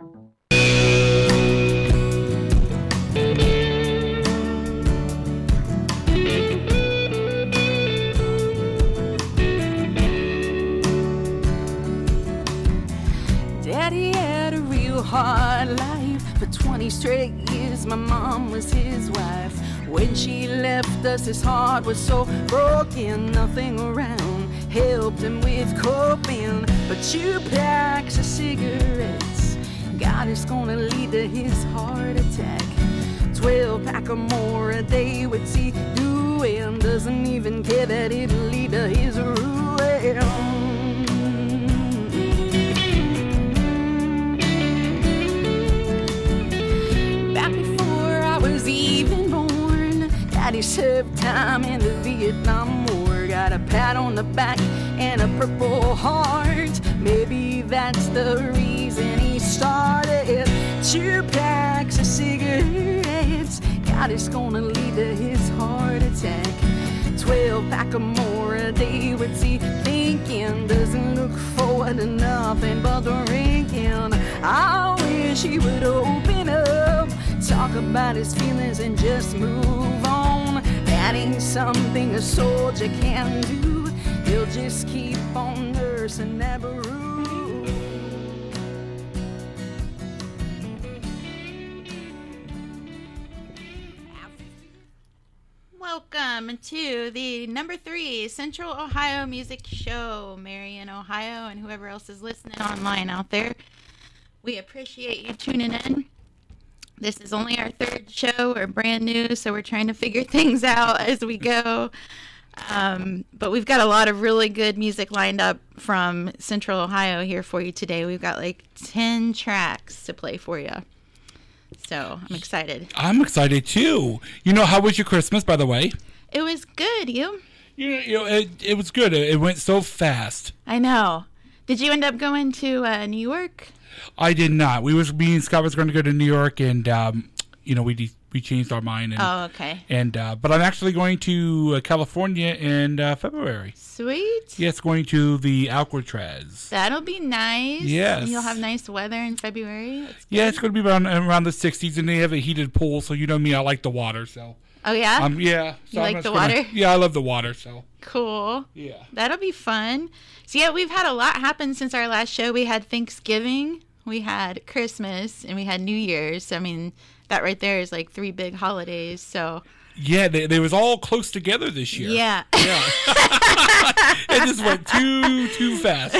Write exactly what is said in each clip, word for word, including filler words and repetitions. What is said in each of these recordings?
Daddy had a real hard life. For twenty straight years, my mom was his wife. When she left us, his heart was so broken. Nothing around helped him with coping. But two packs of cigarettes, God, it's gonna lead to his heart attack. Twelve pack or more a day, what's he doing? Doesn't even care that it'll lead to his ruin. Even born, Daddy served time in the Vietnam War. Got a pat on the back and a Purple Heart. Maybe that's the reason he started two packs of cigarettes. God, it's gonna lead to his heart attack. Twelve pack or more a day, what's he thinking? Doesn't look forward to nothing but drinking. I wish he would open up, talk about his feelings and just move on. That ain't something a soldier can do. He'll just keep on nursing that bruise. Welcome to the number three Central Ohio Music Show, Marion, Ohio, and whoever else is listening online out there. We appreciate you tuning in. This is only our third show. We're brand new, so we're trying to figure things out as we go. Um, but we've got a lot of really good music lined up from Central Ohio here for you today. We've got like ten tracks to play for you. So I'm excited. I'm excited too. You know, how was your Christmas, by the way? It was good. You? You, you know, it, it was good. It, it went so fast. I know. Did you end up going to uh, New York? I did not. We was me and Scott was going to go to New York, and um, you know, we de- we changed our mind. And, oh, okay. And uh, but I'm actually going to uh, California in uh, February. Sweet. Yes, going to the Alcatraz. That'll be nice. Yes. And you'll have nice weather in February. Yeah, it's going to be around around the sixties, and they have a heated pool, so you know me, I like the water. So. Oh yeah. Um. Yeah. So you I'm like the gonna, water? Yeah, I love the water. So. Cool. Yeah. That'll be fun. So yeah, we've had a lot happen since our last show. We had Thanksgiving, we had Christmas, and we had New Year's. I mean, that right there is like three big holidays. So. Yeah, they, they was all close together this year. Yeah. Yeah. It just went too, too fast.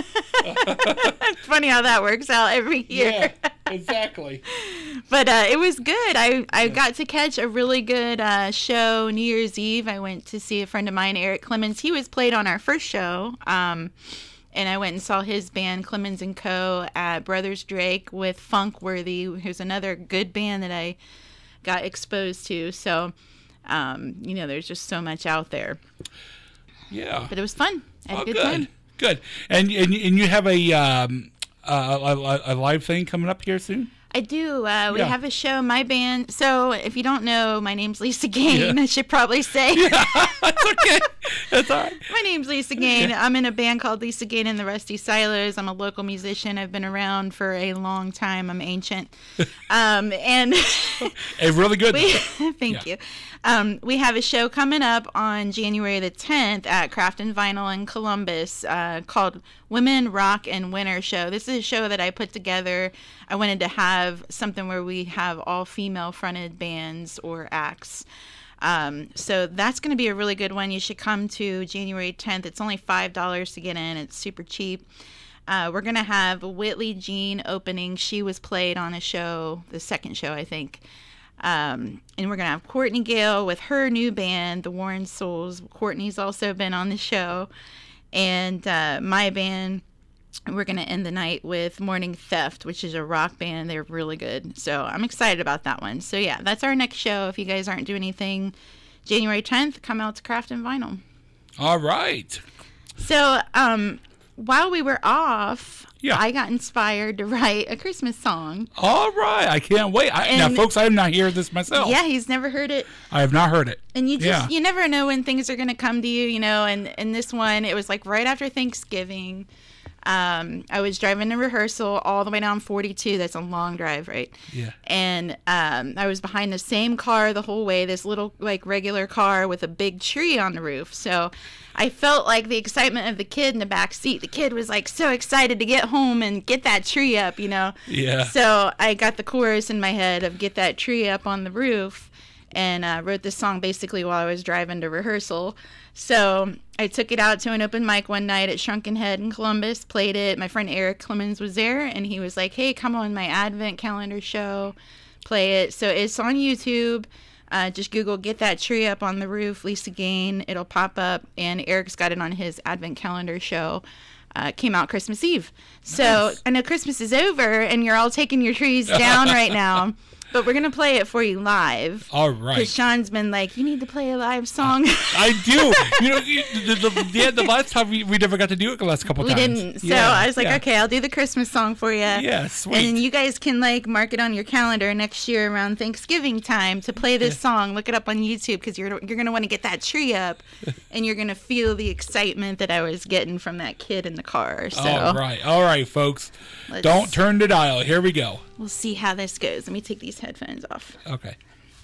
It's funny how that works out every year. Yeah, exactly. But uh, it was good. I, I yeah. got to catch a really good uh, show New Year's Eve. I went to see a friend of mine, Eric Clemens. He was played on our first show. Um, and I went and saw his band, Clemens and Co., at Brothers Drake with Funkworthy, who's another good band that I got exposed to. So, um, you know, there's just so much out there. Yeah. But it was fun. I had oh, a good, good time. Good. And, and and you have a um a, a, a live thing coming up here soon? I do. Uh, we yeah. have a show, my band. So if you don't know, my name's Lisa Gain. Yeah. I should probably say. Yeah, that's okay. That's all right. My name's Lisa Gain. Yeah. I'm in a band called Lisa Gain and the Rusty Silos. I'm a local musician. I've been around for a long time. I'm ancient. Um, and hey, really good. We, thank yeah. you. Um, we have a show coming up on January the tenth at Craft and Vinyl in Columbus uh, called Women Rock and Winter Show. This is a show that I put together. I wanted to have something where we have all female fronted bands or acts. Um, so that's going to be a really good one. You should come to January tenth. It's only five dollars to get in. It's super cheap. Uh, we're going to have Whitley Jean opening. She was played on a show, the second show, I think. Um, and we're going to have Courtney Gale with her new band, The Warren Souls. Courtney's also been on the show. And uh, my band, we're going to end the night with Morning Theft, which is a rock band. They're really good. So I'm excited about that one. So yeah, that's our next show. If you guys aren't doing anything, January tenth, come out to Craft and Vinyl. All right. So um, while we were off, yeah. I got inspired to write a Christmas song. All right. I can't wait. I, now, folks, I have not heard this myself. Yeah, he's never heard it. I have not heard it. And you just, yeah. you never know when things are going to come to you, you know, and, and this one, it was like right after Thanksgiving. Um, I was driving to rehearsal all the way down forty-two. That's a long drive, right? Yeah. And um, I was behind the same car the whole way, this little, like, regular car with a big tree on the roof. So I felt like the excitement of the kid in the back seat. The kid was, like, so excited to get home and get that tree up, you know? Yeah. So I got the chorus in my head of Get That Tree Up on the Roof, and uh, wrote this song basically while I was driving to rehearsal. So I took it out to an open mic one night at Shrunken Head in Columbus, played it. My friend Eric Clemens was there, and he was like, hey, come on my Advent calendar show, play it. So it's on YouTube. Uh, just Google Get That Tree Up on the Roof, Lisa Gain. It'll pop up, and Eric's got it on his Advent calendar show. Uh, came out Christmas Eve. So Nice. I know Christmas is over, and you're all taking your trees down right now. But we're going to play it for you live. All Because right. Sean's been like, you need to play a live song. I do. You know, you- the, the, yeah, the last time we, we never got to do it the last couple we times. didn't. So Yeah, I was like, yeah. okay, I'll do the Christmas song for you. Yeah, sweet. And you guys can, like, mark it on your calendar next year around Thanksgiving time to play this song. Look it up on YouTube because you're, you're going to want to get that tree up. And you're going to feel the excitement that I was getting from that kid in the car. So All right. All right, folks. Let's- Don't turn the dial. Here we go. we'll see how this goes. Let me take these headphones off. Okay.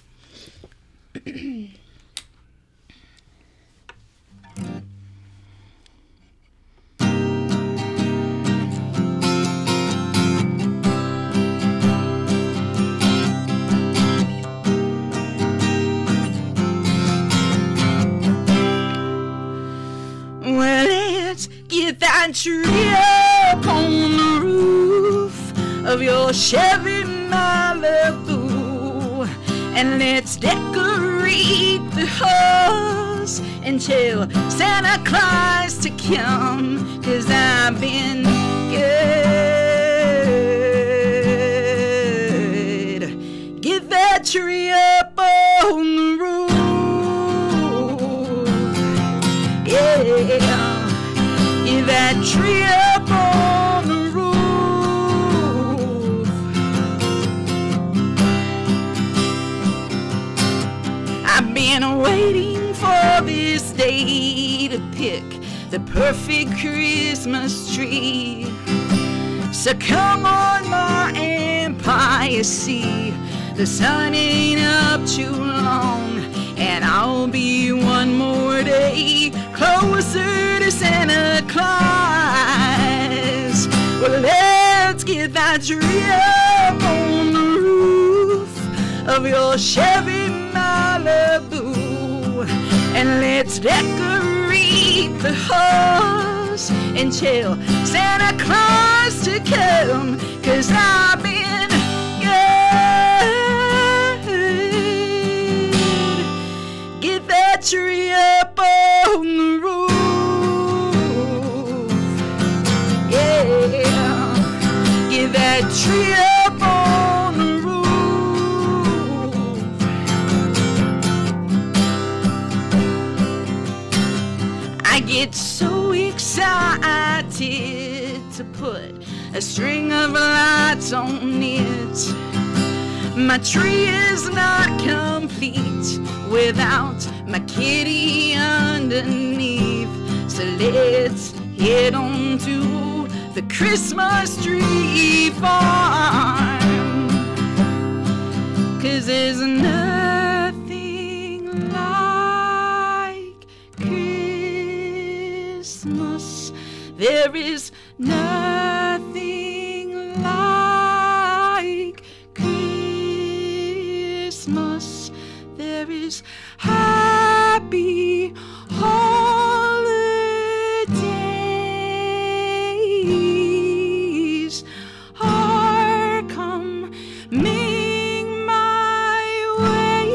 Well, let's get that tree up on the roof of your Chevy Malibu, and let's decorate the house and tell Santa Claus to come, 'cause I've been good. Get that tree up on the roof. Yeah, get that tree up on the roof. I've been waiting for this day to pick the perfect Christmas tree. So come on, my Empire, see the sun ain't up too long, and I'll be one more day closer to Santa Claus. Well, let's get that tree up on the roof of your Chevy Malibu, and let's decorate the house and tell Santa Claus to come, 'cause I've been good. Get that tree up on the roof. Yeah, get that tree up on the roof. I get so excited to put a string of lights on it. My tree is not complete without my kitty underneath. So let's head on to the Christmas tree farm, 'cause there's nothing like Christmas. There is nothing like Christmas. There is happy holidays are coming my way.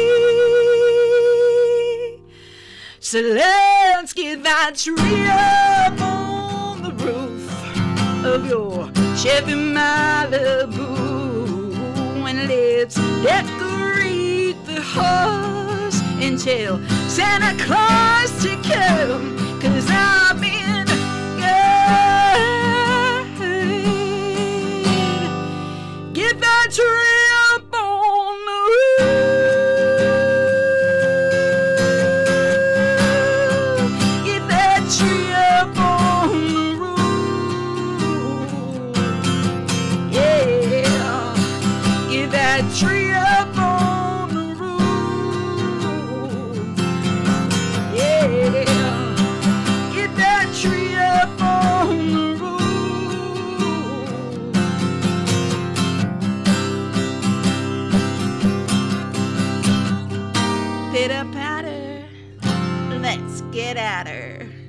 So let's get that tree up on the roof of your Chevy Malibu, and let's decorate the house and tell Santa Claus to come, 'cause I've been good. Get that tree up on the roof. Get that tree up on the roof. tree up on the roof. Yeah, get that tree up on the roof. Pitter patter, let's get at her.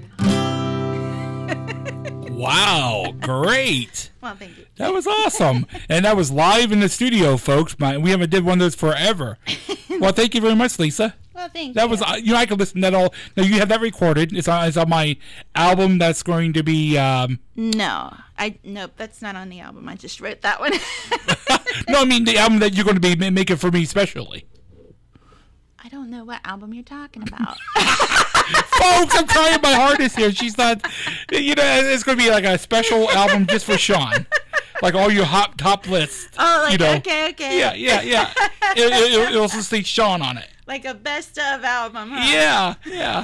Wow, great. Well, thank you. That was awesome. And that was live in the studio, folks. My, we haven't did one of those forever. Well, thank you very much, Lisa. Well, thank that you. was, uh, you know, I could listen to that all. Now, you have that recorded. It's on, it's on my album that's going to be. Um, no, I nope, that's not on the album. I just wrote that one. No, I mean the album that you're going to be making for me specially. I don't know what album you're talking about. Folks, I'm trying my hardest here. She's not, you know, it's going to be like a special album just for Sean. Like all your hot top lists. Oh, like, you know. okay, okay. Yeah, yeah, yeah. It, it, it, it'll also say Sean on it. Like a best of album, huh? Yeah, yeah.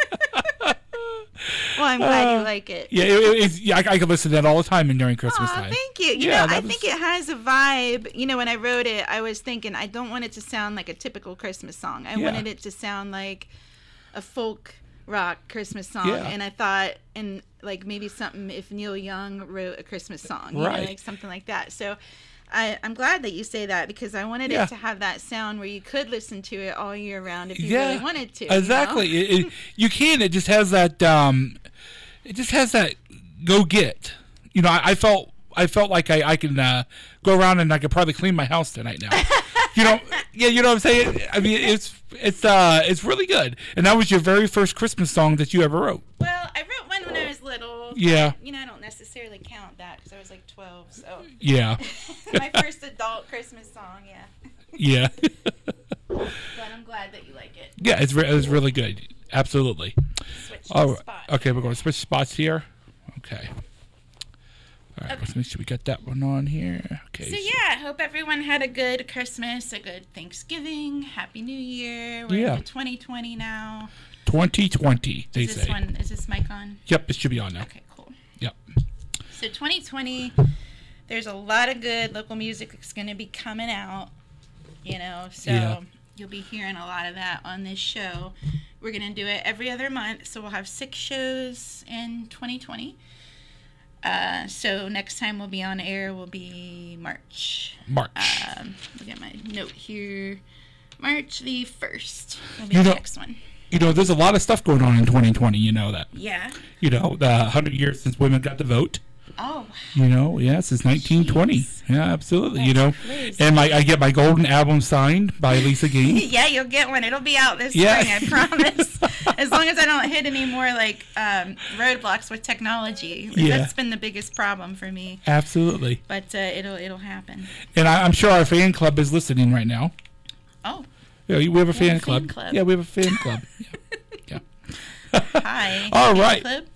Well, I'm glad Uh, you like it. Yeah, it, it, it's, yeah, I, I can listen to that all the time during Christmas Aw, time. thank you. You Yeah, know, that I was- think it has a vibe. You know, when I wrote it, I was thinking I don't want it to sound like a typical Christmas song. I Yeah. wanted it to sound like a folk rock Christmas song. Yeah. And I thought, and like maybe something if Neil Young wrote a Christmas song, you Right. know, like something like that. So I, I'm glad that you say that because I wanted Yeah. it to have that sound where you could listen to it all year round if you Yeah, really wanted to. exactly. You know? It, it, you can. It just has that. Um, it just has that go get. You know, I, I felt. I felt like I, I can uh, go around and I could probably clean my house tonight now. You know, yeah, you know what I'm saying. I mean, it's it's uh it's really good. And that was your very first Christmas song that you ever wrote. Well, I wrote one when I was little. Yeah. You know, I don't necessarily count that because I was like twelve, so. Yeah. My first adult Christmas song, yeah. Yeah. But I'm glad that you like it. Yeah, it's re- it's really good. Absolutely. Switch All right. spot. Okay, we're going to switch spots here. Okay. All right, Okay. let's make sure we got that one on here. Okay. So yeah, I hope everyone had a good Christmas, a good Thanksgiving, Happy New Year. We're Yeah. into twenty twenty now. twenty twenty, they Is this say. one? Is this mic on? Yep, it should be on now. Okay, cool. Yep. So twenty twenty, there's a lot of good local music that's going to be coming out. You know, so Yeah. you'll be hearing a lot of that on this show. We're going to do it every other month, so we'll have six shows in twenty twenty. Uh, so next time we'll be on air will be March. March. Um, look at my note here. March the first will be You the know- next one. You know, there's a lot of stuff going on in twenty twenty. You know that. Yeah. You know, the one hundred years since women got to vote. Oh, You know, yeah, since nineteen twenty. Jeez. Yeah, absolutely. You know, That's crazy. and my I get my golden album signed by Lisa Gaines. yeah, you'll get one. It'll be out this Yeah. spring, I promise. As long as I don't hit any more like um, roadblocks with technology. Yeah. That's been the biggest problem for me. Absolutely. But uh, it'll it'll happen. And I, I'm sure our fan club is listening right now. Oh, Yeah, we have a fan, fan club. club. Yeah, we have a fan club. Yeah. yeah. hi. All Fan right. Club.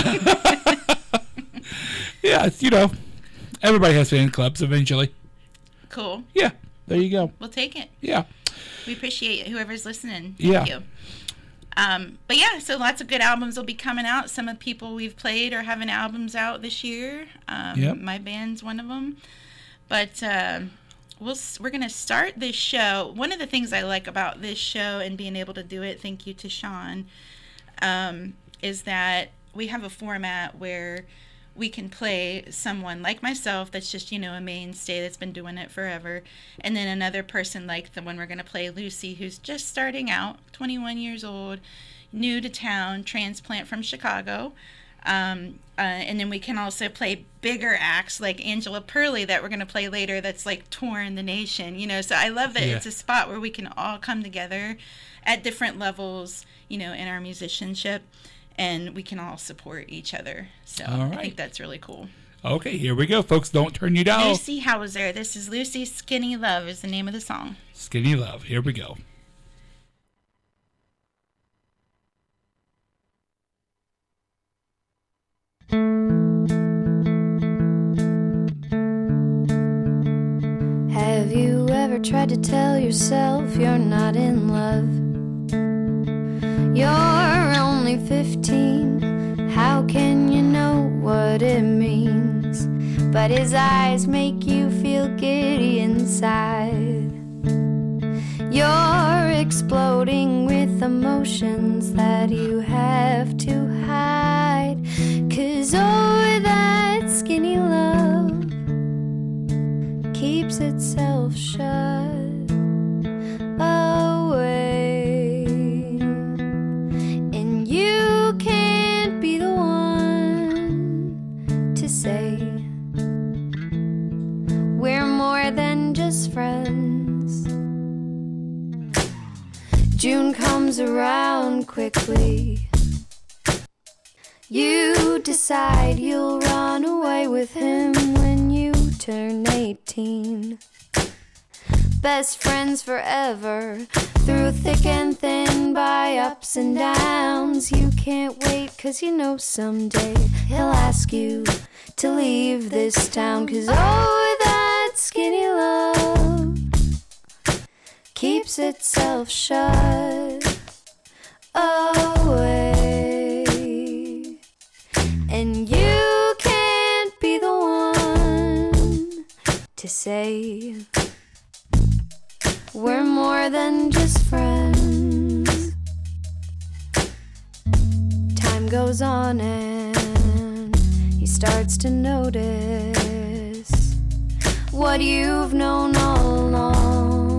Yeah, it's, you know, everybody has fan clubs eventually. Cool. Yeah, there you go. We'll take it. Yeah. We appreciate it, whoever's listening. Thank Yeah. you. Um, but yeah, so lots of good albums will be coming out. Some of the people we've played are having albums out this year. Um, Yep. My band's one of them. But uh, we'll, s- we're going to start this show. One of the things I like about this show and being able to do it, thank you to Sean, um, is that we have a format where we can play someone like myself that's just, you know, a mainstay that's been doing it forever, and then another person like the one we're going to play, Lucy, who's just starting out, twenty-one years old, new to town, transplant from Chicago. Um, uh, and then we can also play bigger acts like Angela Purley that we're going to play later that's like touring the nation, you know. So I love that Yeah. it's a spot where we can all come together at different levels, you know, in our musicianship, and we can all support each other. So All I right. think that's really cool. Okay, here we go, folks. Don't turn you down. Lucy Hauser. This is Lucy Skinny Love is the name of the song. Skinny Love. Here we go. Have you ever tried to tell yourself you're not in love? You're only fifteen. How can you know what it means? But his eyes make you feel giddy inside. You're exploding with emotions that you have to hide. 'Cause oh, that skinny love keeps itself shut away. And you can't be the one to say we're more than just friends. June comes around quickly. You decide you'll run away with him when you turn eighteen. Best friends forever, through thick and thin, by ups and downs. You can't wait 'cause you know someday he'll ask you to leave this town. 'Cause oh, that skinny love keeps itself shut away. And you can't be the one to say we're more than just friends. Time goes on and he starts to notice what you've known all along.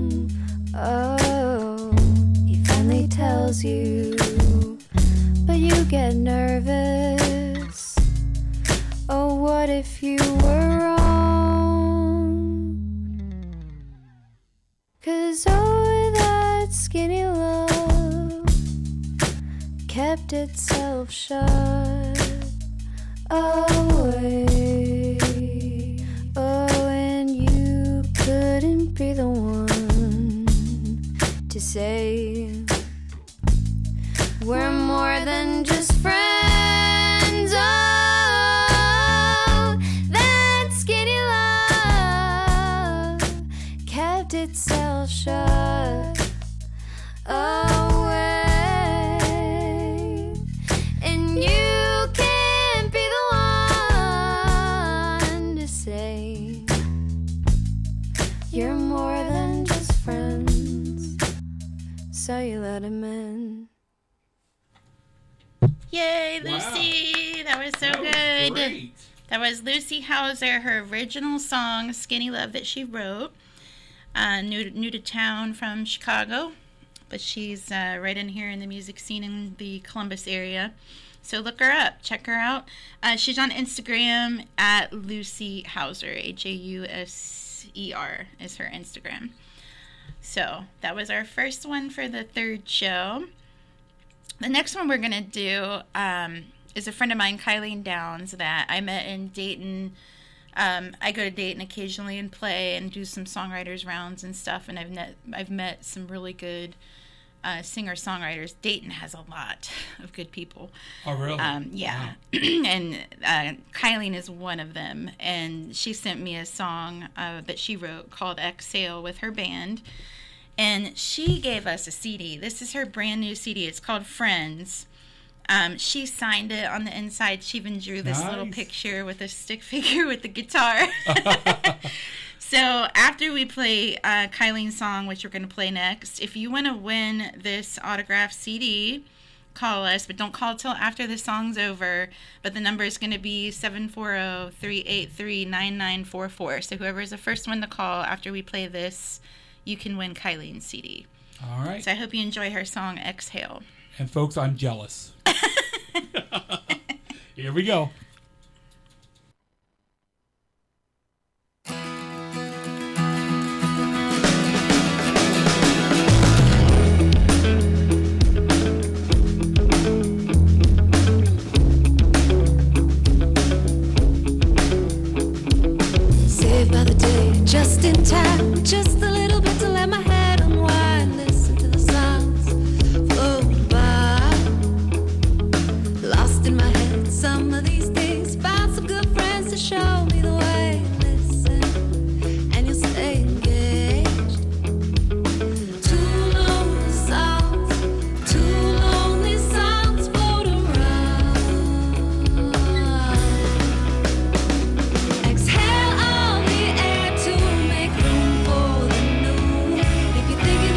Oh, he finally tells you, but you get nervous. Oh, what if you were wrong? 'Cause oh, that skinny love kept itself shut away. Oh, and you couldn't be the one to say we're more than just friends. Oh, that skinny love kept itself shut away. And you can't be the one to say you're more than just friends. So you let him in. Yay, Lucy! Wow. That was so that good. Was great. That was Lucy Hauser, her original song, Skinny Love, that she wrote. Uh, new, new to town from Chicago, but she's uh, right in here in the music scene in the Columbus area. So look her up. Check her out. Uh, she's on Instagram at Lucy Hauser. H A U S E R is her Instagram. So that was our first one for the third show. The next one we're going to do um, is a friend of mine, Kylene Downs, that I met in Dayton. Um, I go to Dayton occasionally and play and do some songwriters rounds and stuff, and I've met, I've met some really good uh, singer-songwriters. Dayton has a lot of good people. Oh, really? Um, yeah. Wow. And uh, Kylene is one of them, and she sent me a song uh, that she wrote called Exhale with her band. And she gave us a C D. This is her brand new C D. It's called Friends. Um, she signed it on the inside. She even drew this nice little picture with a stick figure with the guitar. So after we play uh, Kylene's song, which we're going to play next, if you want to win this autographed C D, call us. But don't call till after the song's over. But the number is going to be seven four zero, three eight three, nine nine four four. So whoever is the first one to call after we play this, you can win Kylene's C D. All right. So I hope you enjoy her song, Exhale. And folks, I'm jealous. Here we go. Saved by the day, just in time, just a little bit to let my head unwind. Listen to the sounds float by. Lost in my head some of these days. Found some good friends to show me the way. Listen, and you'll stay engaged. Two lonely songs, two lonely songs float around. Exhale on the air to make room for the new. If you're thinking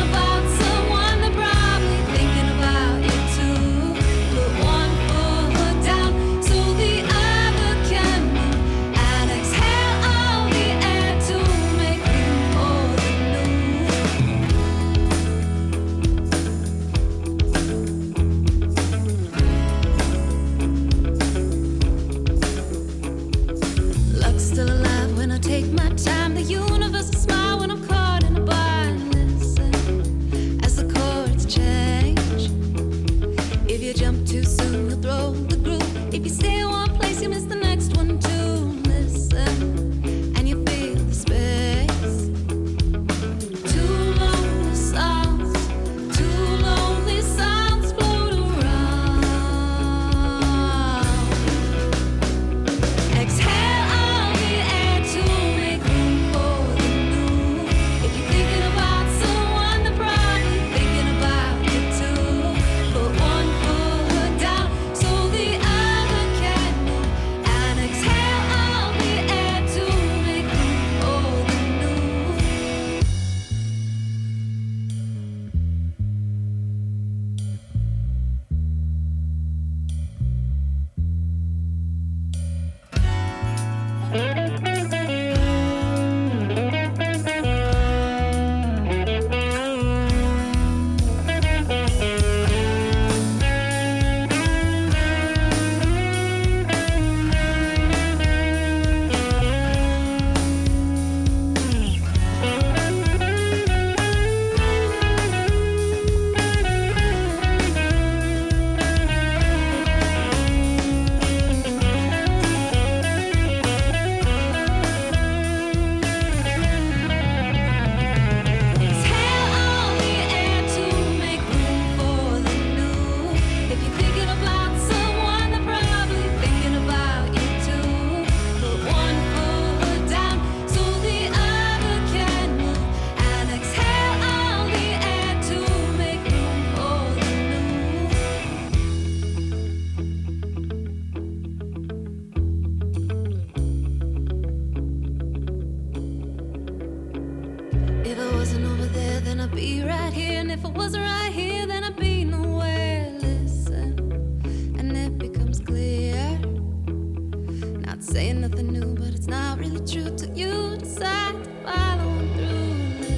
If it wasn't right here, then I'd be nowhere. Listen, and it becomes clear. Not saying nothing new, but it's not really true till you decide to follow on through.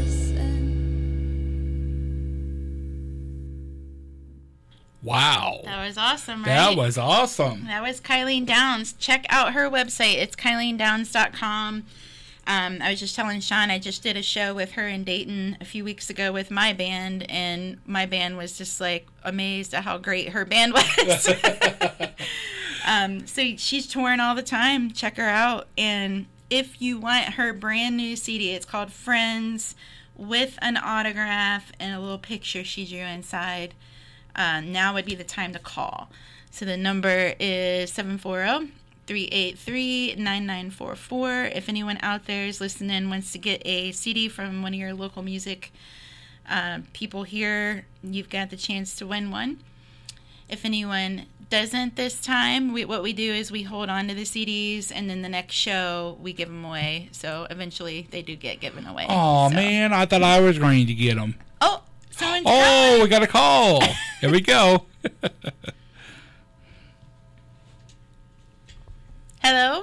Wow. That was awesome, right? That was awesome. That was Kylene Downs. Check out her website. It's kylene downs dot com. Um, I was just telling Sean, I just did a show with her in Dayton a few weeks ago with my band, and my band was just like amazed at how great her band was. um, so she's touring all the time. Check her out. And if you want her brand new C D, it's called Friends, with an autograph and a little picture she drew inside. Uh, now would be the time to call. So the number is seven four zero, three eight three, nine nine four four. If anyone out there is listening, wants to get a C D from one of your local music uh, people here, you've got the chance to win one. If anyone doesn't this time, we, what we do is we hold on to the C Ds, and then the next show we give them away. So eventually they do get given away. Oh, so. man, I thought I was going to get them. Oh, someone's Oh, calling. we got a call. Here we go. Hello?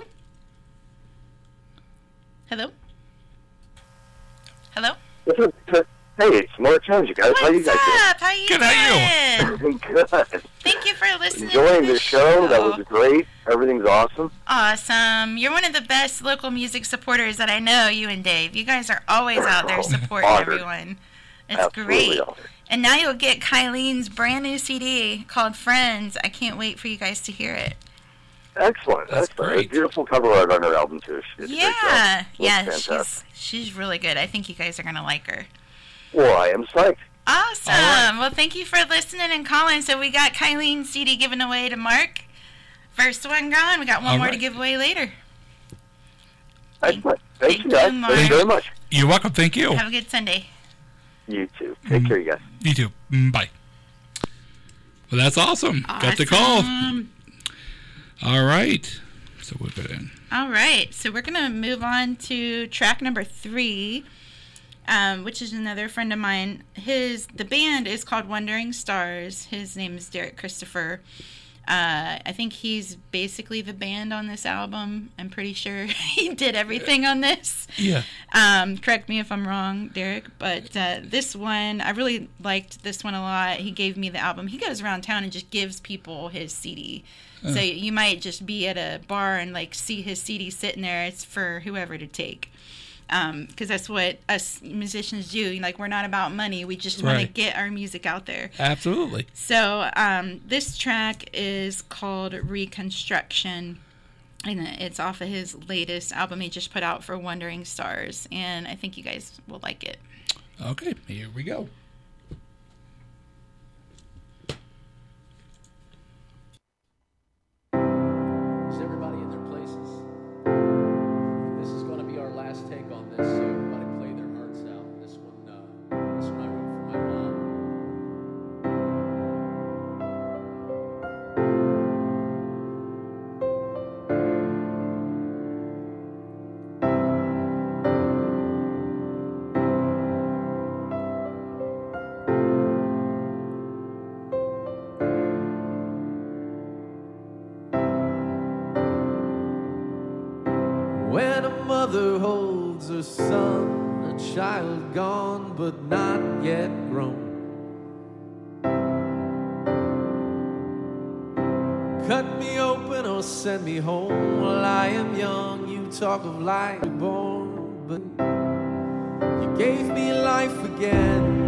Hello? Hello? This is, hey, it's Mark Jones, you guys. What's How you guys up? How you Good, doing? how you doing? Good. Thank you for listening Enjoying to the the show. That was great. Everything's awesome. Awesome. You're one of the best local music supporters that I know, you and Dave. You guys are always out there supporting Honored. everyone. It's Absolutely great. honored. And now you'll get Kylene's brand new C D called Friends. I can't wait for you guys to hear it. Excellent. That's Excellent. great. A beautiful cover art on her album, too. She did a great job. Yeah. Looks Yeah, fantastic. she's she's really good. I think you guys are going to like her. Well, I am psyched. Awesome. All right. Well, thank you for listening and calling. So we got Kylene's C D given away to Mark. First one gone. We got one All more right. to give away later. Excellent. Thank, thank you, guys. you, Thank you Mark. very much. You're welcome. Thank you. Have a good Sunday. You too. Take care, you guys. You too. Mm, Bye. Well, that's awesome. Got the call. Awesome. All right. So we'll put it in. All right. So we're going to move on to track number three, um, which is another friend of mine. His The band is called Wandering Stars. His name is Derek Christopher. Uh, I think he's basically the band on this album. I'm pretty sure he did everything on this. Yeah. Um, correct me if I'm wrong, Derek, but uh, this one, I really liked this one a lot. He gave me the album. He goes around town and just gives people his C D. So you might just be at a bar and like see his C D sitting there. It's for whoever to take. Um, because that's what us musicians do. Like, we're not about money. We just want to Right. get our music out there. Absolutely. So um, this track is called Reconstruction, and it's off of his latest album he just put out for Wandering Stars, and I think you guys will like it. Okay. Here we go. Is everybody in their places? This is going to be our last take on this, so everybody play their hearts out. This one, uh, this one I wrote for my mom. When a mother holds her son, a child gone but not yet grown. Cut me open or send me home while I am young. You talk of life reborn, but you gave me life again.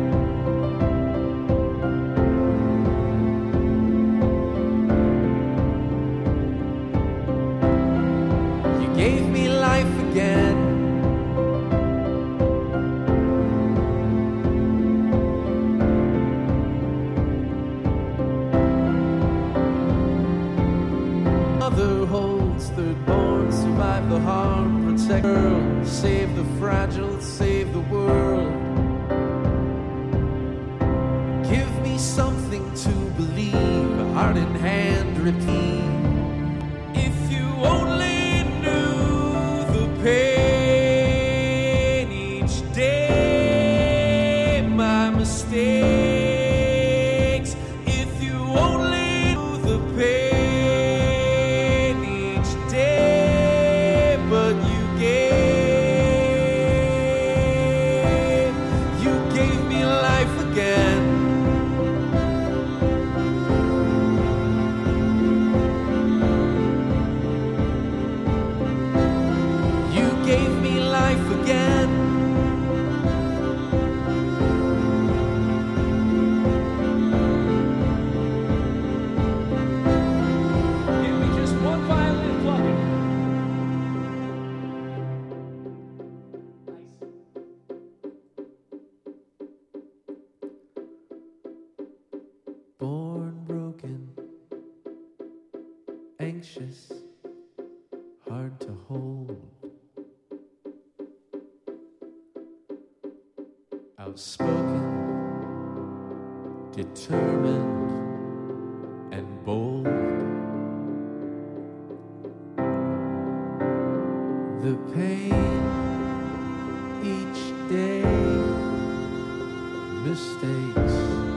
You gave me life again. Mother holds third born, survive the harm, protect the girl, save the fragile, save the world. Give me something to believe, a heart in hand repeat. If you only knew the pain each day, my mistake. anxious, hard to hold. Outspoken, determined, and bold. The pain each day, mistakes.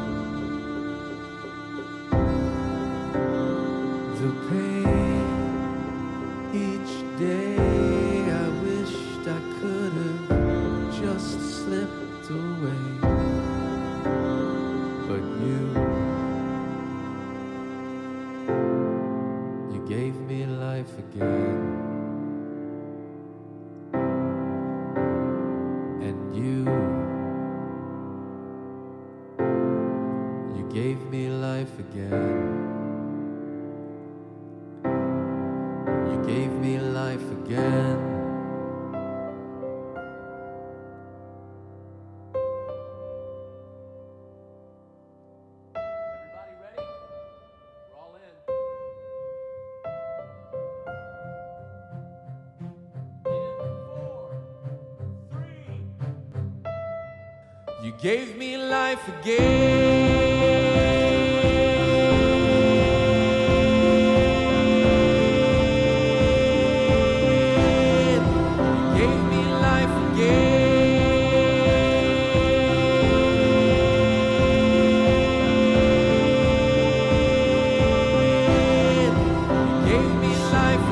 The pain each day, I wished I could have just slipped away. But you, you gave me life again. And you, you gave me life again. You gave me life again. Everybody ready? We're all in. In four, three. You gave me life again. You gave me life again. You gave me life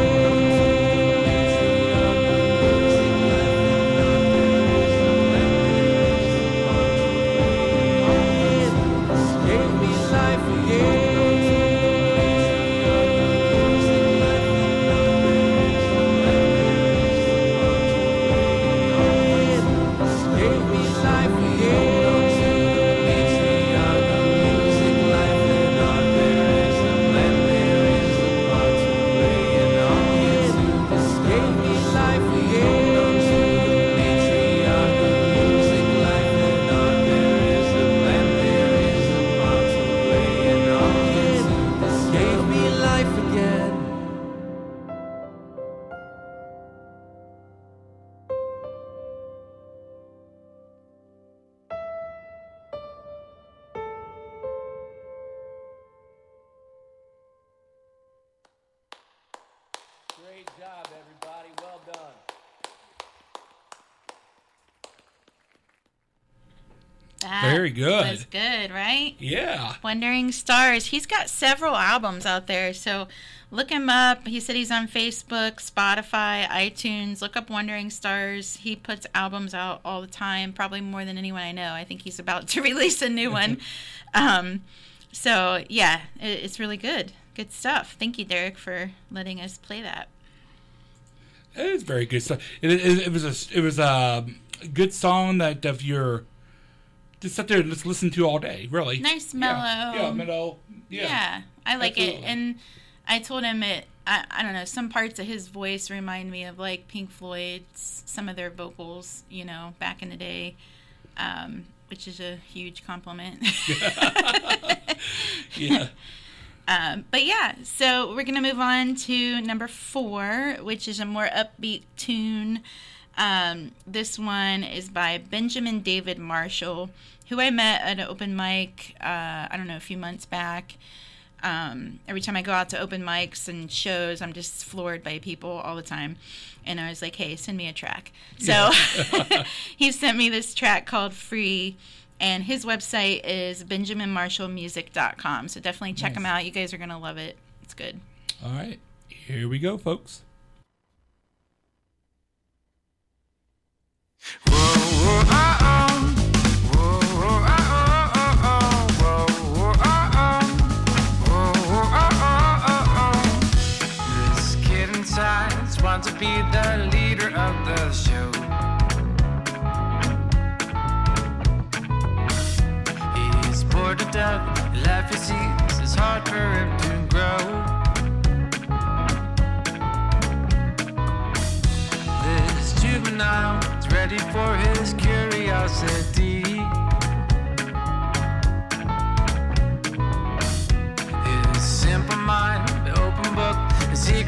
again. Gave me life again. Gave me life Gave me life again. Great job, everybody. Well done. That Very good. was good, right? Yeah. Wandering Stars. He's got several albums out there, so look him up. He said he's on Facebook, Spotify, iTunes. Look up Wandering Stars. He puts albums out all the time, probably more than anyone I know. I think he's about to release a new one. Um, so, yeah, it, it's really good. Good stuff. Thank you, Derek, for letting us play that. It is very good stuff. It, it, it was a it was a good song that if you're just sit there and just listen to all day, really. Nice, Yeah. mellow. Yeah, mellow. Yeah. Yeah, I like Absolutely. it. And I told him it, I, I don't know, some parts of his voice remind me of like Pink Floyd's, some of their vocals, you know, back in the day, um, which is a huge compliment. Yeah. Um, but yeah, so we're going to move on to number four, which is a more upbeat tune. Um, this one is by Benjamin David Marshall, who I met at an open mic, uh, I don't know, a few months back. Um, every time I go out to open mics and shows, I'm just floored by people all the time. And I was like, hey, send me a track. So he sent me this track called Free. And his website is benjamin marshall music dot com. So definitely check Nice. him out. You guys are going to love it. It's good. All right. Here we go, folks. This kid inside wants to be the leader of the show. He's bored to death, life he sees is hard for him to grow. This juvenile is ready for his curiosity. His simple mind, the open book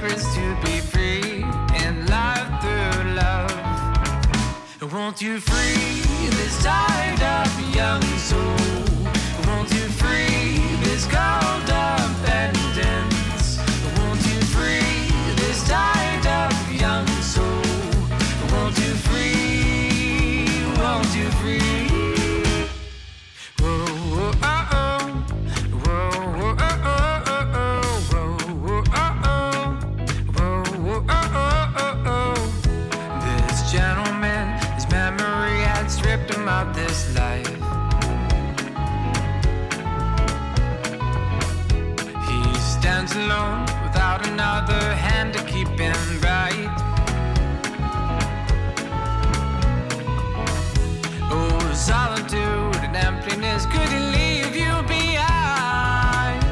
secrets to be free in life through love. Won't you free this tied up young soul? Won't you free this gold up pendants? Won't you free this tied up young soul? Won't you free? Won't you free? Whoa, whoa, oh, oh. Whoa, whoa, oh, oh, oh, oh. Whoa, whoa, oh, oh. Whoa, whoa, oh, oh, oh, oh. This gentleman, his memory had stripped him of this life. He stands alone without another hand to keep him right. Oh, solitude and emptiness couldn't leave you behind.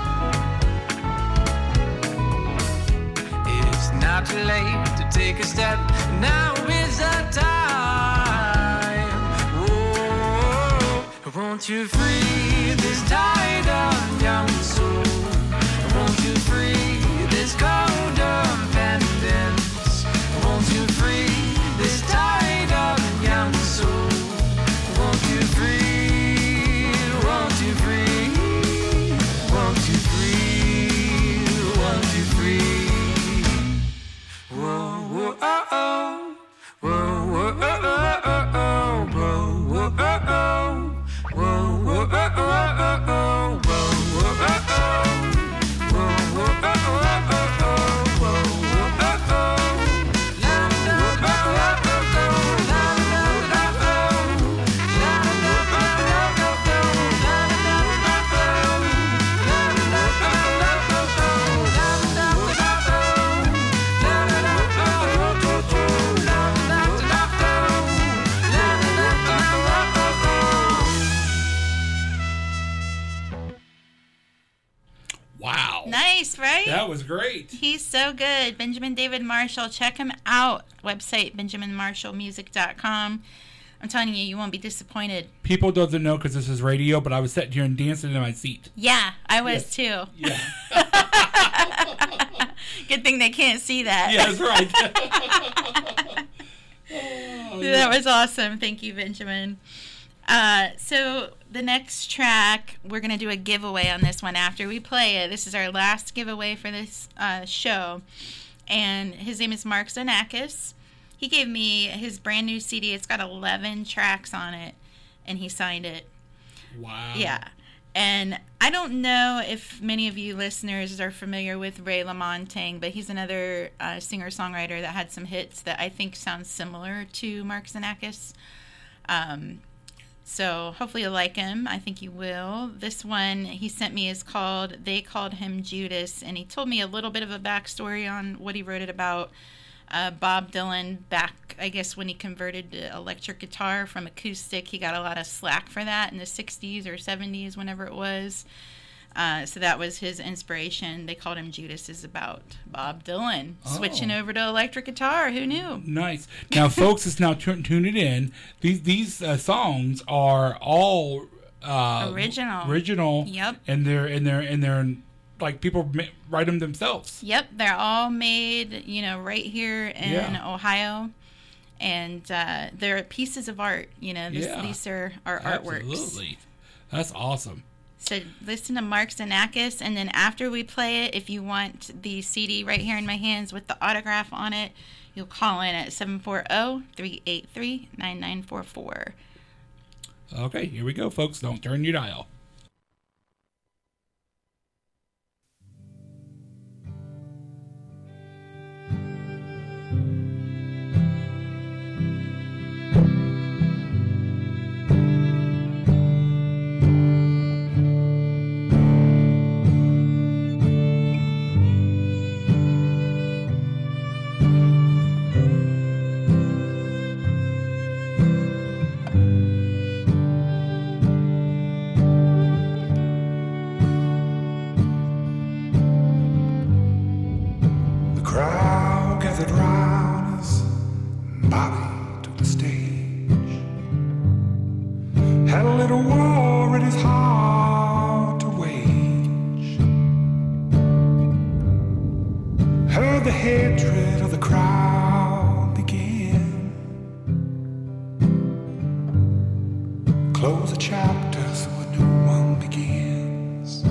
It's not too late to take a step. Now is the time. Whoa, won't you free this tied up young soul? Won't you free this cold up pendants? Won't you free this tied up young soul? Won't you free? Won't you free? Won't you free? Won't you free? Whoa, whoa, oh, oh. Whoa, whoa, oh, oh, oh, oh. Whoa, whoa, oh, oh. Whoa, whoa, oh, oh, oh, oh. Whoa, whoa, oh, oh. Whoa, whoa, oh, oh, oh, oh. Whoa, whoa, oh, oh. La, la, oh, oh, oh, oh. La, la, oh, oh. La, la, oh, oh, oh. La, la, oh, oh. La, la, oh, oh, oh. La, la, oh, oh. La, la, oh, oh, oh. La, la, Wow. Nice, right? That was great. He's so good. Benjamin David Marshall. Check him out. Website, benjamin marshall music dot com. I'm telling you, you won't be disappointed. People doesn't know because this is radio, but I was sitting here and dancing in my seat. Yeah, I was Yes. too. Yeah. Good thing they can't see that. Yeah, that's right. Oh, yeah. That was awesome. Thank you, Benjamin. Uh, so the next track, we're going to do a giveaway on this one after we play it. This is our last giveaway for this uh, show. And his name is Mark Xenakis. He gave me his brand new C D. It's got eleven tracks on it, and he signed it. Wow. Yeah. And I don't know if many of you listeners are familiar with Ray LaMontagne, but he's another uh, singer-songwriter that had some hits that I think sound similar to Mark Xenakis. Um, so hopefully you'll like him. I think you will. This one he sent me is called They Called Him Judas, and he told me a little bit of a backstory on what he wrote it about. Uh, Bob Dylan, back, I guess, when he converted to electric guitar from acoustic, he got a lot of slack for that in the sixties or seventies, whenever it was. Uh, so that was his inspiration. They Called Him Judas is about Bob Dylan Oh. switching over to electric guitar. Who knew? Nice. Now, folks, it's now tu- tuned it in. These these uh, songs are all uh, Original. Original. Yep. And they're and they're and they're like people ma- write them themselves. Yep, they're all made, you know, right here in Yeah. Ohio. And uh, they're pieces of art. You know, this, Yeah. these are our artworks. Absolutely. That's awesome. So listen to Mark Xenakis, and then after we play it, if you want the C D right here in my hands with the autograph on it, you'll call in at seven four zero, three eight three, nine nine four four. Okay, here we go, folks. Don't turn your dial. The crowd gathered round us. Bobby took the stage. Had a little war in his heart to wage. Heard hatred of the crowd begin. Close a chapter so a new one begins.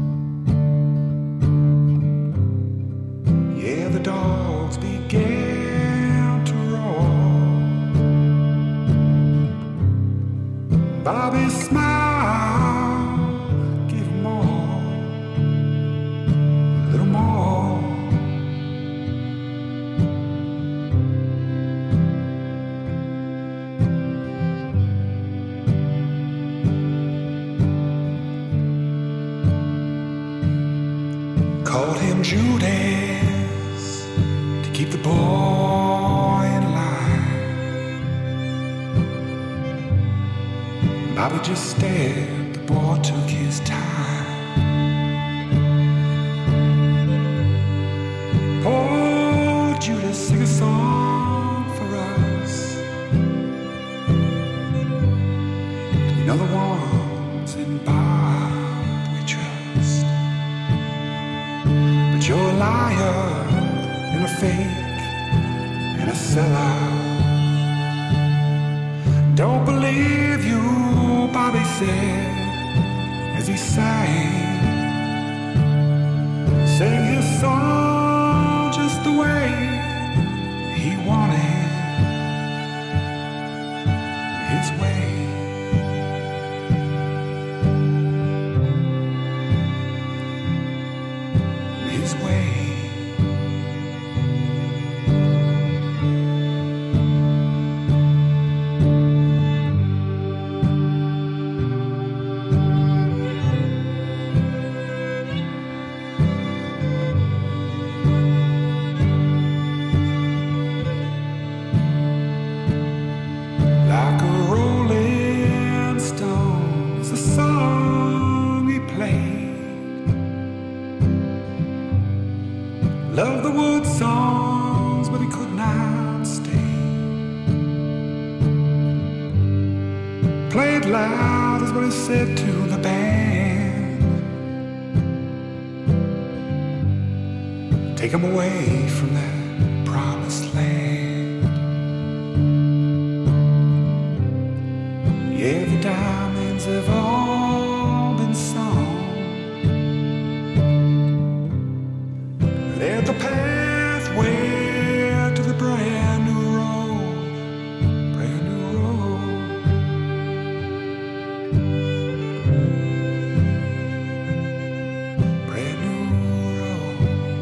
Yeah, the dogs began to roar. Bobby smiled, gave him more, a little more. Called him Judas to keep the boy in line. Bobby just stared, the boy took his time. Oh, Judas, sing a song for us. You know the ones in Bob we trust. But you're a liar and a fake and a sellout. Don't believe you, Bobby said as he sang, sang his song just the way he wanted, his way. His way. Like a rolling stone is the song he played. Loved the wood songs, but he could not stay. Played loud is what he said to the band. Take him away from that promised land. Yeah, the diamonds have all been sown. Led the pathway to the brand new road, brand new road. Brand new road.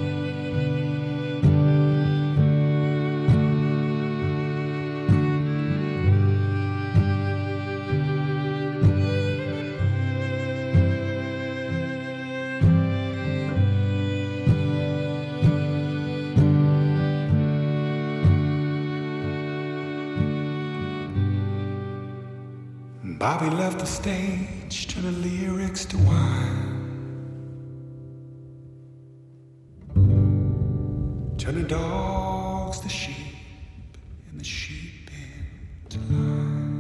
Bobby left the stage, turned the lyrics to wine. Turn the dogs to sheep and the sheep into line.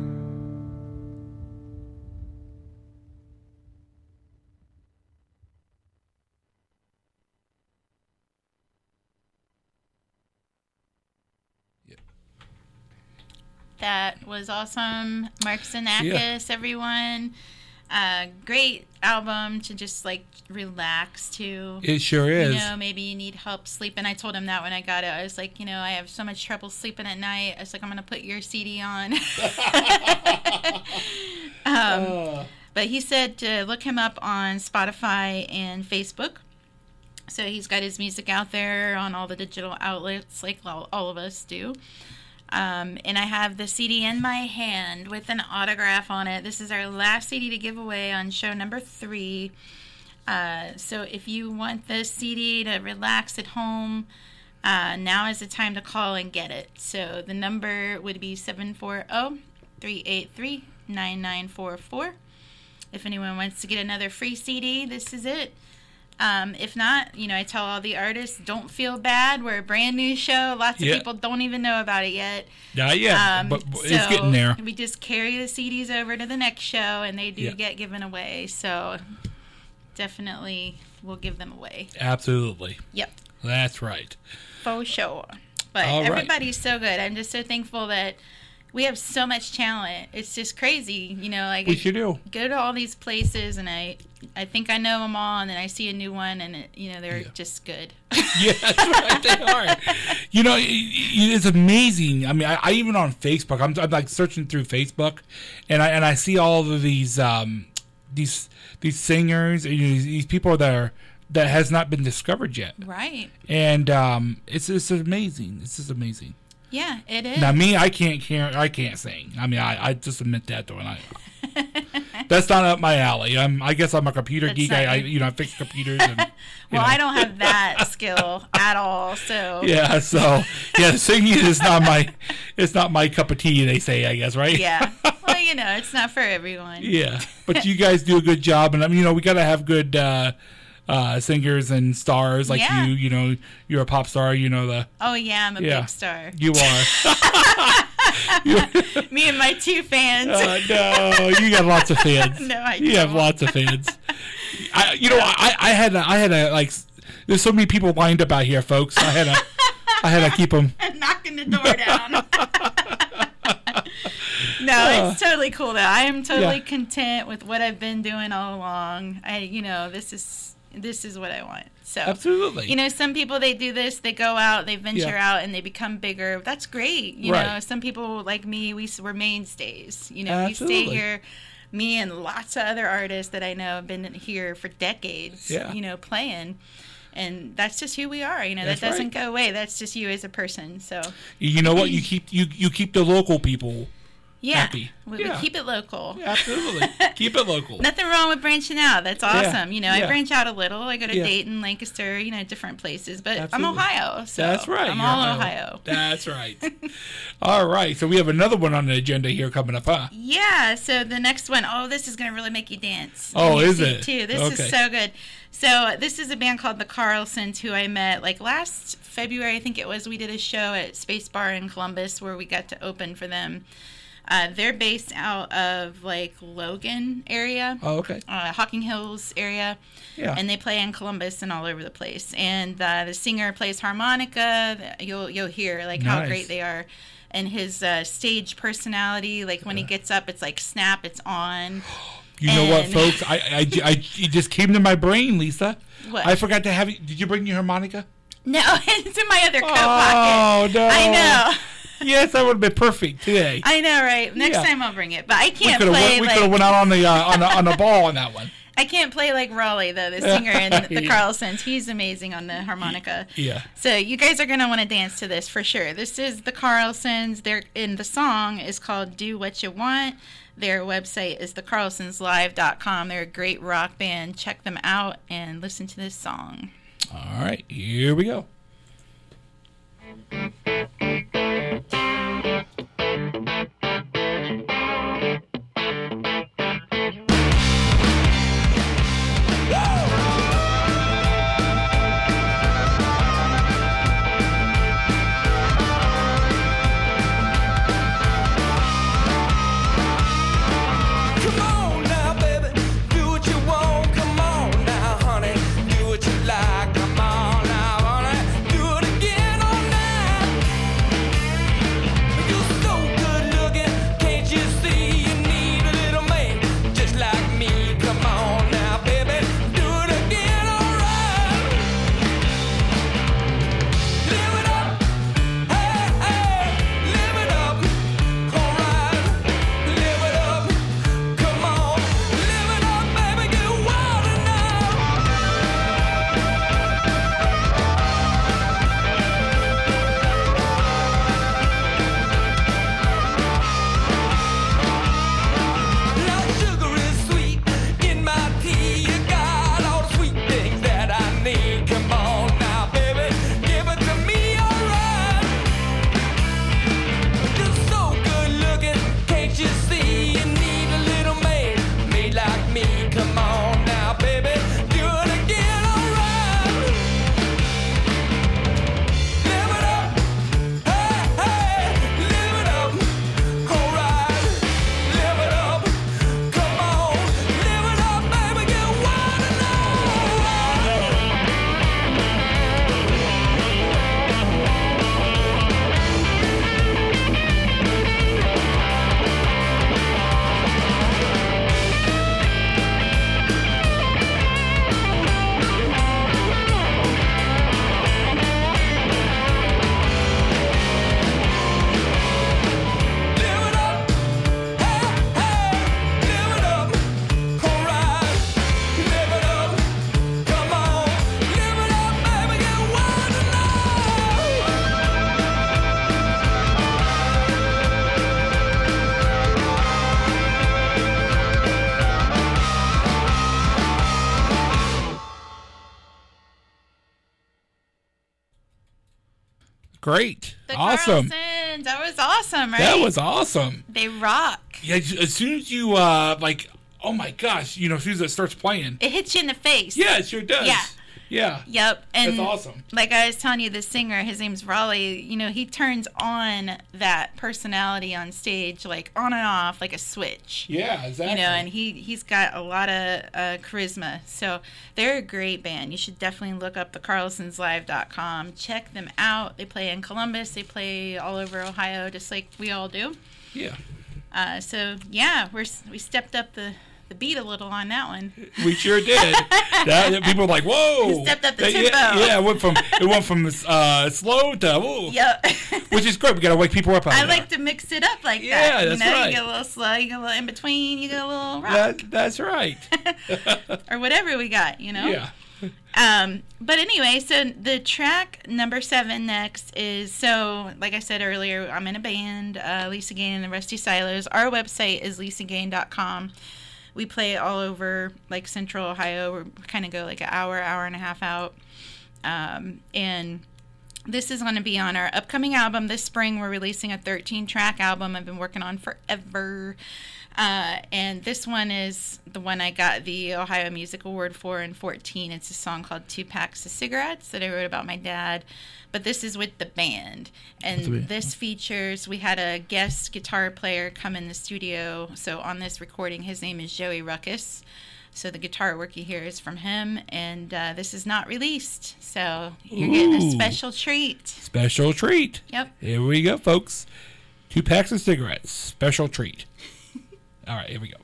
That was awesome. Mark Xenakis, everyone. Uh, great album to just like relax to. It sure is. You know, maybe you need help sleeping. I told him that when I got it. I was like, you know, I have so much trouble sleeping at night. I was like, I'm going to put your C D on. um, Uh. But he said to look him up on Spotify and Facebook. So he's got his music out there on all the digital outlets like all, all of us do. Um, and I have the C D in my hand with an autograph on it. This is our last C D to give away on show number three. Uh, so if you want this C D to relax at home, uh, now is the time to call and get it. So the number would be seven four zero, three eight three, nine nine four four. If anyone wants to get another free C D, this is it. Um, if not, you know, I tell all the artists, don't feel bad. We're a brand new show. Lots of Yeah. people don't even know about it yet. Not yet, Um, but but so it's getting there. We just carry the C Ds over to the next show, and they do Yeah. get given away. So definitely we'll give them away. Absolutely. Yep. That's right. For sure. But All right. everybody's so good. I'm just so thankful that we have so much talent. It's just crazy, you know. Like We I sure do. go to all these places, and I, I think I know them all, and then I see a new one, and it, you know they're Yeah. just good. Yeah, that's right. They are. You know, it, it- it's amazing. I mean, I, I even on Facebook, I'm, I'm like searching through Facebook, and I and I see all of these um, these these singers, and, you know, these, these people that are that has not been discovered yet, Right? and um, it's it's amazing. It's just amazing. Yeah, it is. Now, me, I can't can't I can't sing. I mean, I, I just admit that though, and I. That's not up my alley. I'm. I guess I'm a computer That's geek. not I, I, your- you know, I fix computers. And, you well, know. I don't have that skill at all. So Yeah, so yeah, singing is not my it's not my cup of tea, they say, I guess, right? yeah. Well, you know, it's not for everyone. Yeah. But you guys do a good job, and I mean, you know, we gotta have good uh uh singers and stars like Yeah. you, you know, you're a pop star, you know the Oh yeah, I'm a Yeah. big star. you are. Me and my two fans. Uh, no, you got lots of fans. No, I You have don't. lots of fans. I, you know, I, I had, a, I had a like. There's so many people lined up out here, folks. I had a, I had to keep them. Knocking the door down. No, it's totally cool though. I am totally Yeah. content with what I've been doing all along. I, you know, this is this is what I want. So Absolutely. You know, some people they do this, they go out, they venture Yeah. out, and they become bigger. That's great. You Right. know, some people like me, we s- we're mainstays. You know, we Absolutely. stay here. Me and lots of other artists that I know have been here for decades. Yeah. You know, playing. And that's just who we are, you know. That's that doesn't right. go away. That's just you as a person. So You know what? You keep you you keep the local people yeah, happy. We, Yeah. we keep it local. Absolutely. Keep it local. Nothing wrong with branching out. That's awesome. You know, yeah. I branch out a little. I go to Yeah. Dayton, Lancaster, you know, different places. But Absolutely. I'm Ohio, so That's right. I'm you're all Ohio. That's right. All right. So we have another one on the agenda here coming up, huh? Yeah. So the next one, oh, this is gonna really make you dance. Oh, And you is see it? Too. This Okay. is so good. So this is a band called the Carlsons, who I met like last February, I think it was. We did a show at Space Bar in Columbus where we got to open for them. Uh, they're based out of like Logan area. Oh, okay. Uh, Hocking Hills area. Yeah. And they play in Columbus and all over the place. And uh, the singer plays harmonica. You'll you'll hear like how Nice. great they are. And his uh, stage personality, like when he gets up, it's like snap, it's on. You know what, And- folks? I, I, I, it just came to my brain, Lisa. What? I forgot to have you. Did you bring your harmonica? No, it's in my other coat Oh, pocket. no. I know. Yes, that would have been perfect today. I know, right? Next Yeah. time I'll bring it. But I we can't could have play went, we could like have went out on the uh, on the, on the ball on that one. I can't play like Raleigh though, the singer in the Yeah. Carlsons. He's amazing on the harmonica. Yeah. So you guys are gonna want to dance to this for sure. This is the Carlsons. They're in the song is called "Do What You Want." Their website is the carlsons live dot com. They're a great rock band. Check them out and listen to this song. All right, here we go. Come on now, baby, do what you want. Come on now, honey, do what you like. Come on now, honey, Great. The Awesome. Carlsons. That was awesome, right? That was awesome. They rock. Yeah, as soon as you, uh, like, oh my gosh, you know, as soon as it starts playing. It hits you in the face. Yeah, it sure does. Yeah. Yeah. Yep. And that's awesome. Like I was telling you, the singer, his name's Raleigh, you know, he turns on that personality on stage, like on and off, like a switch. Yeah, exactly. You know, and he, he's got a lot of uh, charisma. So they're a great band. You should definitely look up the carlsons live dot com. Check them out. They play in Columbus. They play all over Ohio, just like we all do. Yeah. Uh, so, yeah, we're, we stepped up the... the beat a little on that one. We sure did. that, people were like, "Whoa!" Stepped up the That- tempo. Yeah, yeah, it went from it went from uh, slow to whoa. Yep. Which is great. We gotta wake people up. Out I there. like to mix it up like Yeah, that. that's you know, right. you get a little slow, you get a little in between, you get a little rock, That, that's right. or whatever we got. You know. Yeah. Um, but anyway, so the track number seven next is, so like I said earlier, I'm in a band, uh, Lisa Gain and the Rusty Silos. Our website is lisa gain dot com. We play all over, like, Central Ohio. We kind of go, like, an hour, hour and a half out. Um, and this is going to be on our upcoming album. This spring, we're releasing a thirteen-track album I've been working on forever. Uh, and this one is the one I got the Ohio Music Award for in fourteen. It's a song called Two Packs of Cigarettes that I wrote about my dad. But this is with the band. And this features, we had a guest guitar player come in the studio. So on this recording, his name is Joey Ruckus. So the guitar work you hear is from him. And uh, this is not released. So you're Ooh. getting a special treat. Special treat. Yep. Here we go, folks. Two packs of cigarettes. Special treat. All right, here we go.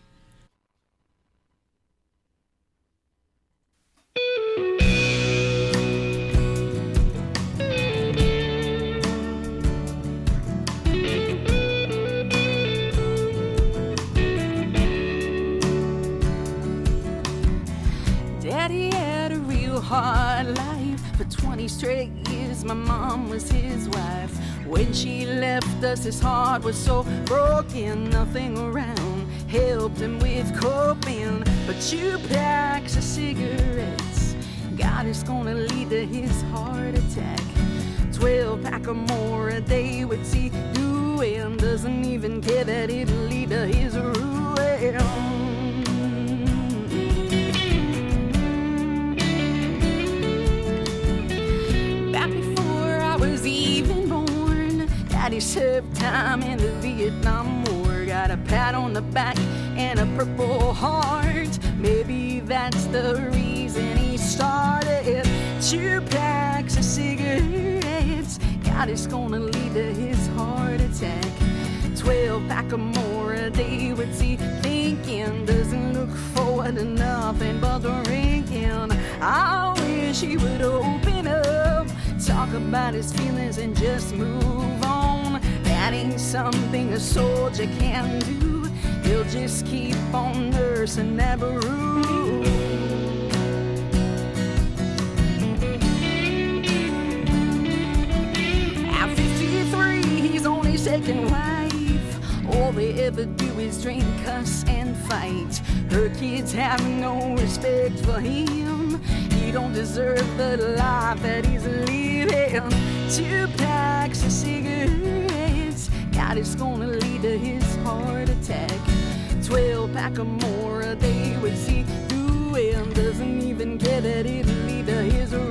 Daddy had a real hard life. For twenty straight years, my mom was his wife. When she left us, his heart was so broken. Nothing around helped him with coping. But two packs of cigarettes, God, is gonna lead to his heart attack. Twelve pack or more a day, what's he doing? Doesn't even care that it'll lead to his ruin. Even born, Daddy served time in the Vietnam War. Got a pat on the back and a purple heart. Maybe that's the reason he started two packs of cigarettes. God, it's gonna lead to his heart attack. Twelve pack or more a day, what's he thinking? Doesn't look forward to nothing but drinking. I wish he would open up, talk about his feelings and just move on. That ain't something a soldier can do. He'll just keep on nursing that bruise. At fifty-three, he's on his second wife. All they ever do is drink, cuss, and fight. Her kids have no respect for him. He don't deserve the life that he's living. Two packs of cigarettes, God, it's gonna lead to his heart attack. Twelve pack or more a day, what's he doing? Doesn't even care that it'll lead to his ruin.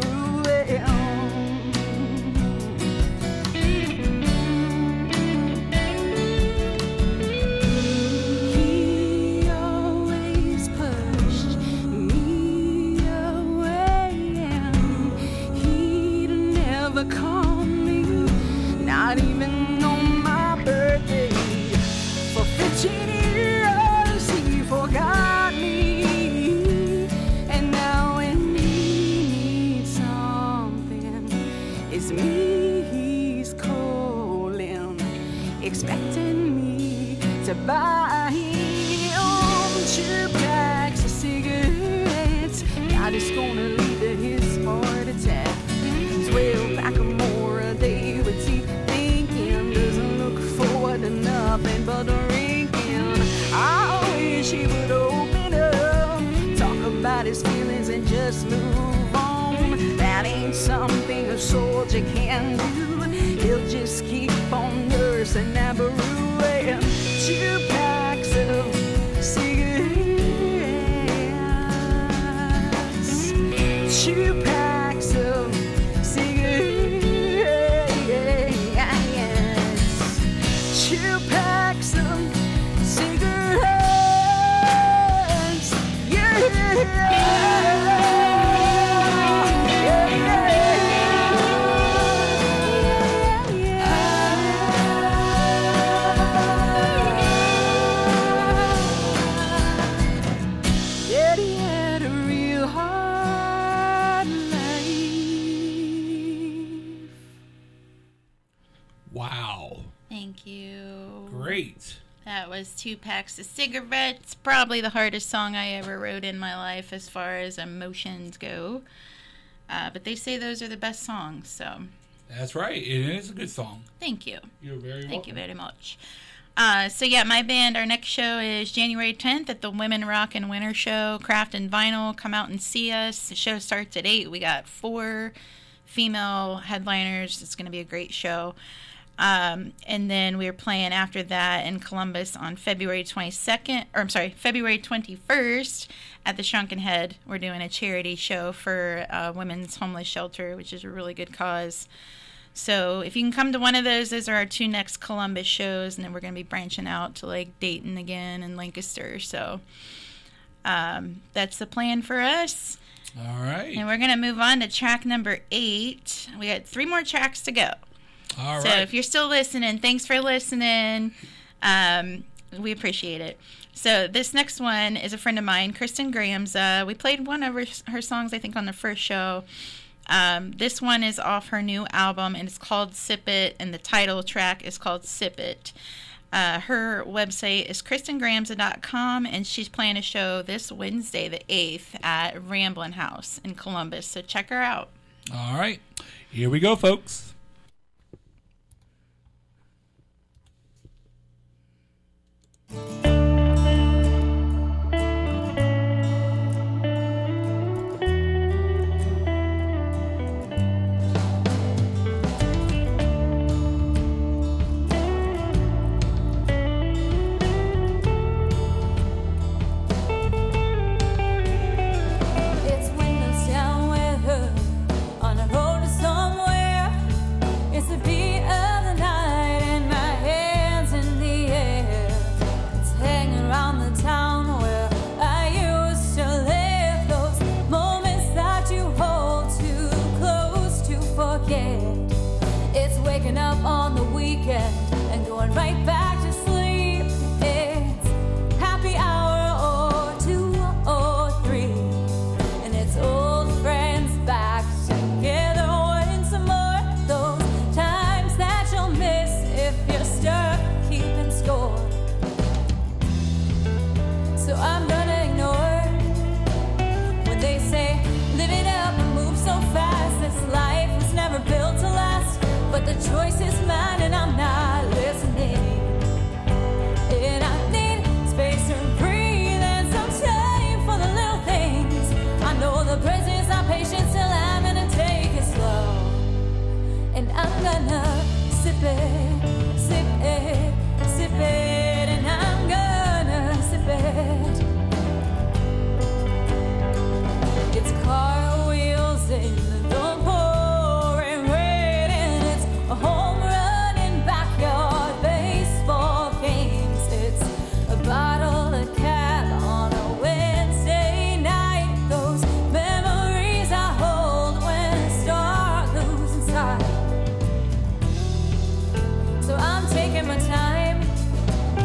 Call me, not even on my birthday. For fifteen years he forgot me, and now when he needs something, it's me he's calling, expecting me to buy him two packs of cigarettes. God, it's gonna lead to his heart attack. Twelve pack or more a day, what's he thinking? Doesn't look forward to nothing but drinking. I wish he would open up, talk about his feelings and just move on. That ain't something a soldier can do. Wow. Thank you. Great. That was Two Packs of Cigarettes. Probably the hardest song I ever wrote in my life as far as emotions go. Uh, but they say those are the best songs, so. That's right. It is a good song. Thank you. You're very welcome. Thank you very much. Uh, so yeah, my band, our next show is January tenth at the Women Rock and Winter Show, Craft and Vinyl. Come out and see us. The show starts at eight. We got four female headliners. It's going to be a great show. Um, and then we're playing after that in Columbus on February twenty-second, or I'm sorry, February twenty-first at the Shrunken Head. We're doing a charity show for uh, Women's Homeless Shelter, which is a really good cause. So if you can come to one of those, those are our two next Columbus shows, and then we're going to be branching out to like Dayton again and Lancaster. So um, that's the plan for us. All right. And we're going to move on to track number eight. We got three more tracks to go. All so right. if you're still listening, thanks for listening. Um, we appreciate it. So this next one is a friend of mine, Kristen Graham's. Uh, we played one of her, her songs, I think, on the first show. Um, this one is off her new album, and it's called Sip It, and the title track is called Sip It. Uh, her website is kristen grahamza dot com, and she's playing a show this Wednesday, the eighth, at Ramblin' House in Columbus, so check her out. All right. Here we go, folks. It's windows down with her on a road to somewhere. It's the beat of the night and my hands in the air. It's hanging around the town where I used to live. Those moments that you hold too close to forget. It's waking up on the weekend and going right back to sleep. It's happy hour or two or three. And it's old friends back together wanting some more. Those times that you'll miss if you're stuck keeping score. So I'm gonna ignore when they say live it up and move so fast. This life was never built to last. But the choice is mine and I'm not listening. And I need space to breathe and some time for the little things. I know the present's not patient, still I'm gonna take it slow. And I'm gonna sip it, sip it, sip it. And I'm gonna sip it. It's car wheels in the pouring rain, and it's a home run in backyard baseball games. It's a bottle of cab on a Wednesday night. Those memories I hold when I start losing sight. So I'm taking my time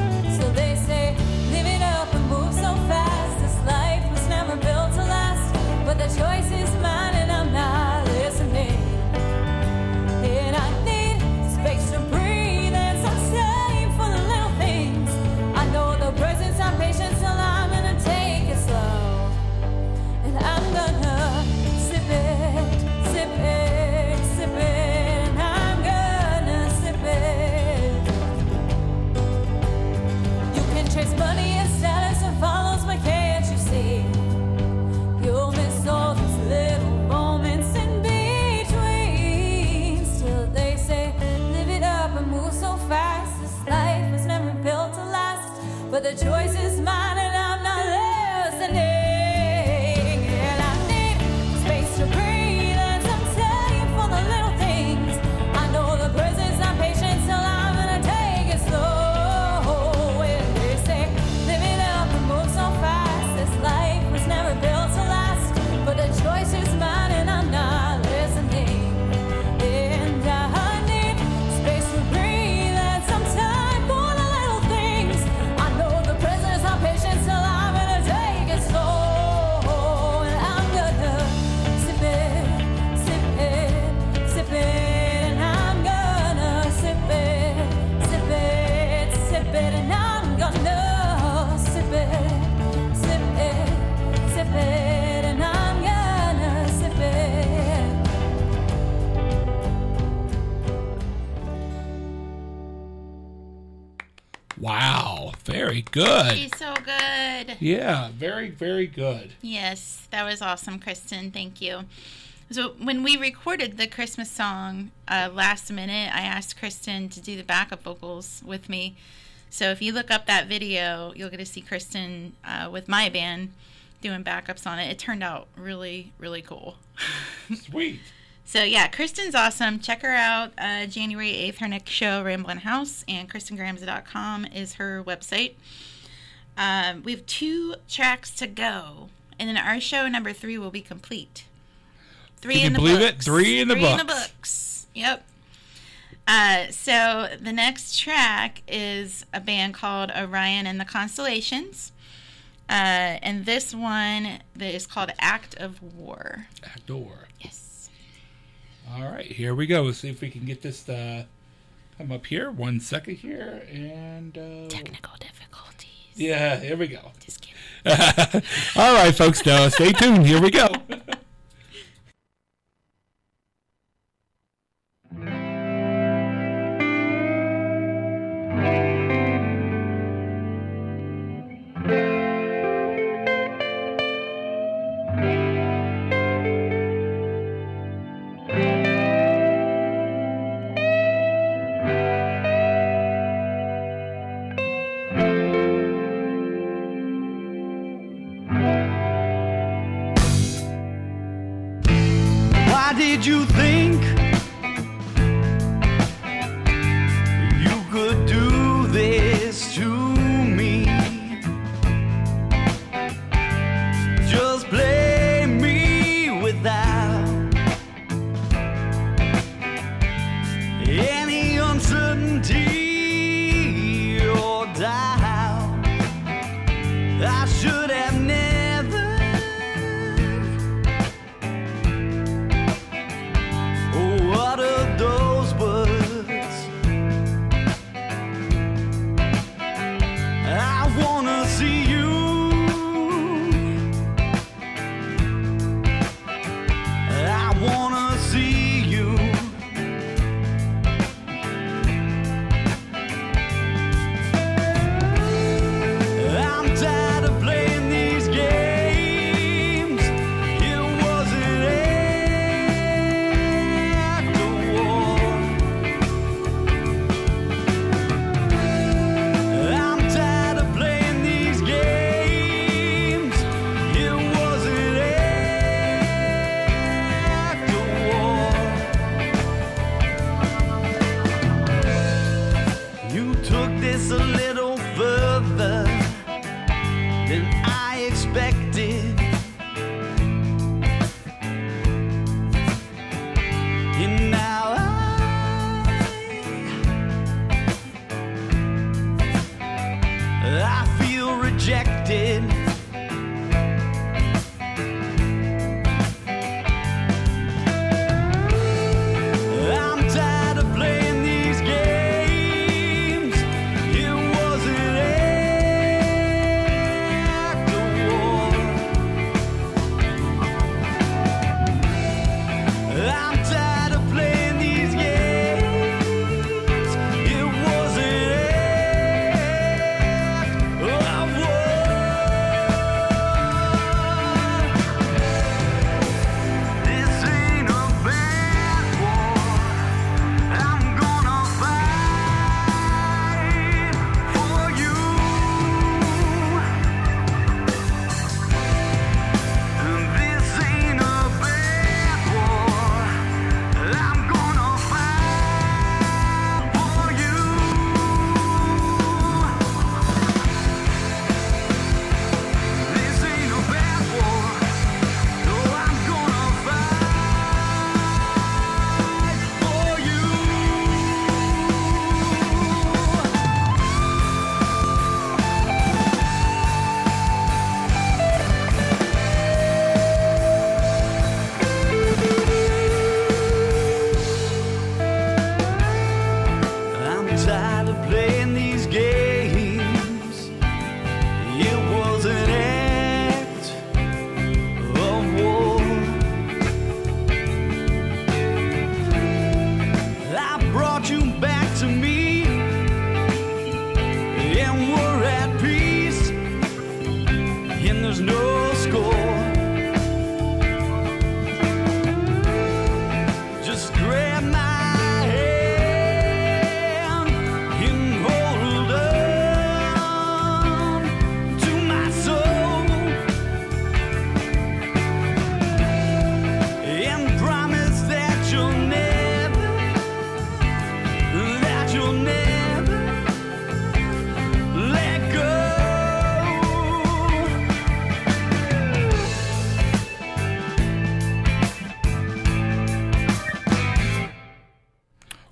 Wow, very good. She's so good. Yeah, very, very good. Yes, that was awesome, Kristen. Thank you. So when we recorded the Christmas song uh, last minute, I asked Kristen to do the backup vocals with me. So if you look up that video, you'll get to see Kristen uh, with my band doing backups on it. It turned out really, really cool. Sweet. So yeah, Kristen's awesome. Check her out. Uh, January eighth, her next show, Ramblin' House, and kristen grams dot com is her website. Um, we have two tracks to go, and then our show number three will be complete. Three Can in you the believe books. it? Three in the Three books. in the books. Yep. Uh, so the next track is a band called Orion and the Constellations. Uh, and this one that is called Act of War. Act of War. Yes. All right, here we go. Let's see if we can get this to come up here. One second here. And uh, technical difficulties. Yeah, here we go. Just kidding. All right, folks, now stay tuned. Here we go.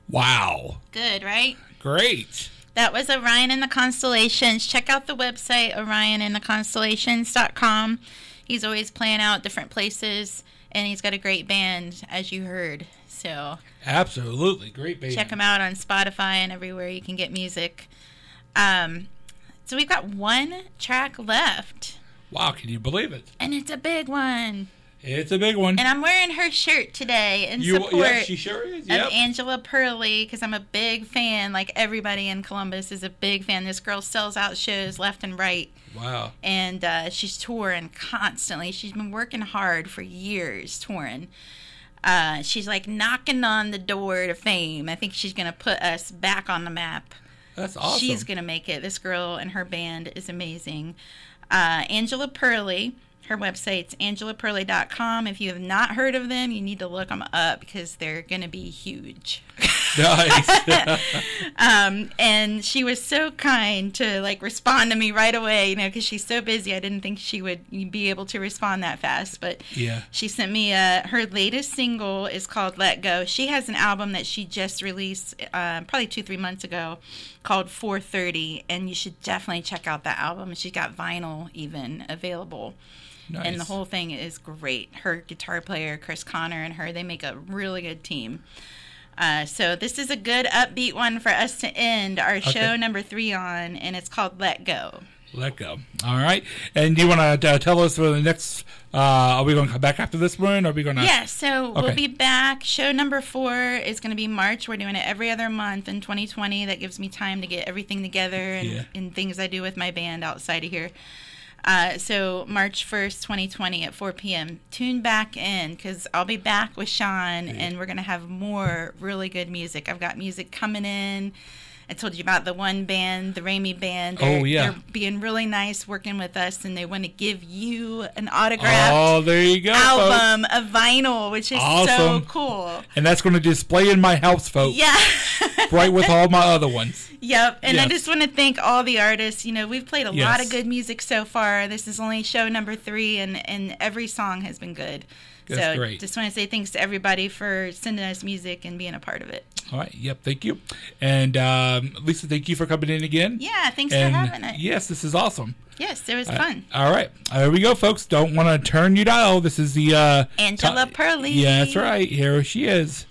Wow. Good, right? Great. That was Orion and the Constellations. Check out the website, orion and the constellations dot com. He's always playing out different places, and he's got a great band, as you heard. So absolutely great band. Check him out on Spotify and everywhere you can get music. Um, so we've got one track left. Wow, can you believe it? And it's a big one. It's a big one. And I'm wearing her shirt today in you, support yeah, she sure is. Yep. of Angela Perley, because I'm a big fan. Like everybody in Columbus is a big fan. This girl sells out shows left and right. Wow. And uh, she's touring constantly. She's been working hard for years touring. Uh, she's like knocking on the door to fame. I think she's going to put us back on the map. That's awesome. She's going to make it. This girl and her band is amazing. Uh, Angela Perley. Her website's angela perley dot com. If you have not heard of them, you need to look them up because they're going to be huge. Nice. um, and she was so kind to like respond to me right away, you know, because she's so busy. I didn't think she would be able to respond that fast. But yeah, she sent me uh, her latest single is called Let Go. She has an album that she just released uh, probably two, three months ago called four thirty, and you should definitely check out that album. She's got vinyl even available. Nice. And the whole thing is great. Her guitar player, Chris Connor, and her, they make a really good team. Uh, so this is a good upbeat one for us to end our okay. show number three on, and it's called Let Go. Let Go. All right. And do you want to uh, tell us for the next, uh, are we going to come back after this one? Or are we going to? Yeah, so okay. we'll be back. Show number four is going to be March. We're doing it every other month in twenty twenty. That gives me time to get everything together and, yeah. and things I do with my band outside of here. Uh, so March first, twenty twenty at four p.m. Tune back in because I'll be back with Sean, yeah. and we're going to have more really good music. I've got music coming in. I told you about the one band, the Ramey Band. They're, oh, yeah. They're being really nice working with us, and they want to give you an autographed oh, there you go, album, folks. a vinyl, which is awesome. So cool. And that's going to display in my house, folks. Yeah. Right with all my other ones. Yep. And yes. I just want to thank all the artists. You know, we've played a yes. lot of good music so far. This is only show number three, and, and every song has been good. That's so great. Just want to say thanks to everybody for sending us music and being a part of it. All right. Yep. Thank you. And um, Lisa, thank you for coming in again. Yeah. Thanks and for having it. Yes, this is awesome. Yes, it was uh, fun. All right. There we go, folks. Don't want to turn you dial. This is the uh, Angela t- Perley. Yeah, that's right. Here she is.